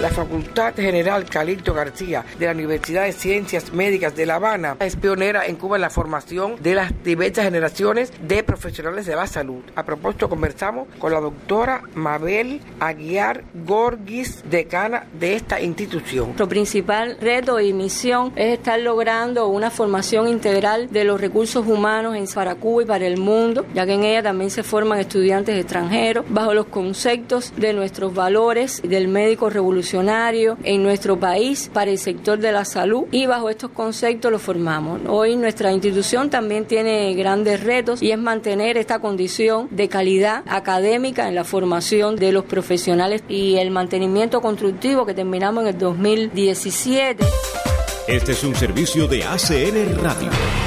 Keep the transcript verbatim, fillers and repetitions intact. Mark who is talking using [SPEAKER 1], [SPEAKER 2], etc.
[SPEAKER 1] La Facultad General Calixto García de la Universidad de Ciencias Médicas de La Habana es pionera en Cuba en la formación de las diversas generaciones de profesionales de la salud. A propósito, conversamos con la doctora Mabel Aguiar Gorgis, decana de esta institución.
[SPEAKER 2] Nuestro principal reto y misión es estar logrando una formación integral de los recursos humanos en, para Cuba y para el mundo, ya que en ella también se forman estudiantes extranjeros bajo los conceptos de nuestros valores del médico revolucionario en nuestro país para el sector de la salud, y bajo estos conceptos los formamos. Hoy nuestra institución también tiene grandes retos y es mantener esta condición de calidad académica en la formación de los profesionales y el mantenimiento constructivo que terminamos en el dos mil diecisiete.
[SPEAKER 3] Este es un servicio de A C N Radio.